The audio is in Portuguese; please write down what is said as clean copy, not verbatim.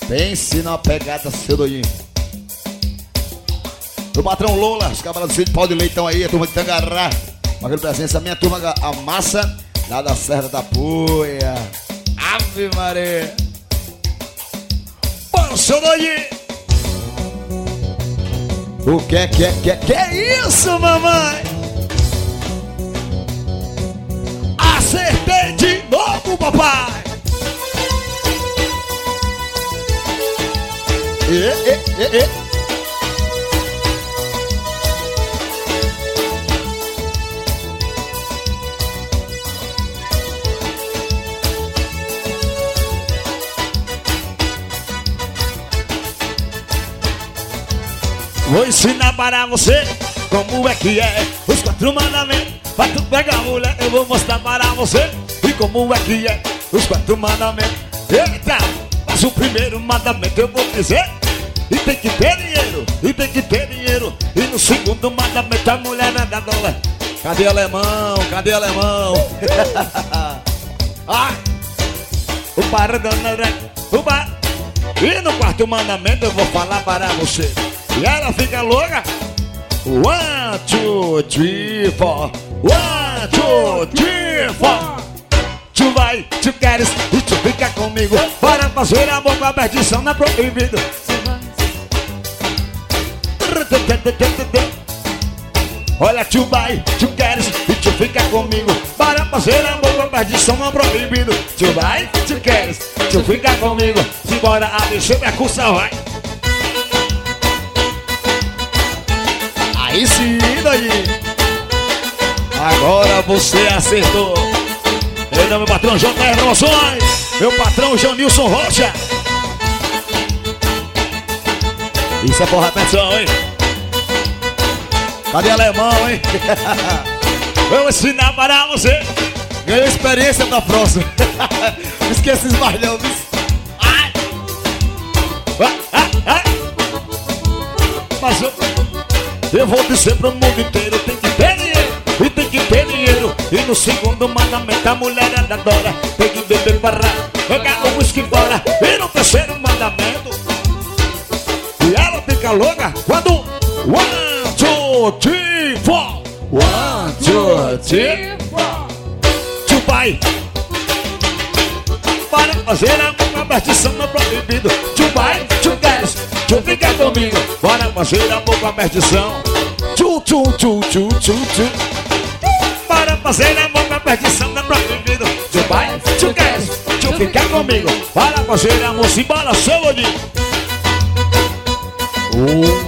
Pense na pegada, seu doidinho. O patrão Lola, os camaradas de Pau de Leitão aí, a turma de Tangará. Uma grande presença, a minha turma, a massa lá da Serra da Poia. Ave Maria. Bora, seu doidinho. O que é isso, mamãe? Acertei de novo, papai. Vou ensinar para você como é que é os 4 mandamentos. Pra tu pegar mulher, eu vou mostrar para você. E como é que é os 4 mandamentos. Eita, mas o primeiro mandamento eu vou dizer. E tem que ter dinheiro, e tem que ter dinheiro. E no segundo mandamento a mulher anda dólar. Cadê alemão, cadê alemão? Ah, o paradão, o bar. E no 4º mandamento eu vou falar para você. E ela fica louca. 1, 2, 3, 4. 1, 2, 3, 4. Tu vai, tu queres e tu fica comigo. Para fazer amor com a perdição não é proibido. Olha, tu vai, tu queres e tu fica comigo. Para fazer amor com a perdição não é proibido. Tu vai, tu queres, tu fica comigo. Simbora, deixa minha cursa, vai. Aí sim, daí. Agora você acertou. Ei, meu patrão J.R. Promoções. Meu patrão Janilson Rocha. Isso é porra, atenção, hein? Cadê alemão, hein? Eu vou ensinar para você. Ganhou experiência pra próxima. Esquece esses barulhos. Ai! Mas eu vou dizer pro mundo inteiro, tem que ter dinheiro, e tem que ter dinheiro. E no segundo mandamento a mulher adora. Tem que beber para jogar o whisky fora. E no terceiro mandamento e ela fica louca quando 1, 2, 3, 4. 1, 2, 3, 4. Tu vai para fazer amor com a perdição não é proibido. Tu vai, tu queres, tu fica comigo. Bora fazer amor com a perdição. Tchu, tchu, tchu, tchu, tchu, tchu. Para fazer amor com a perdição não é proibido. Tu vai, tu queres, tu fica comigo. Para fazer amor, simbora, seu olhinho.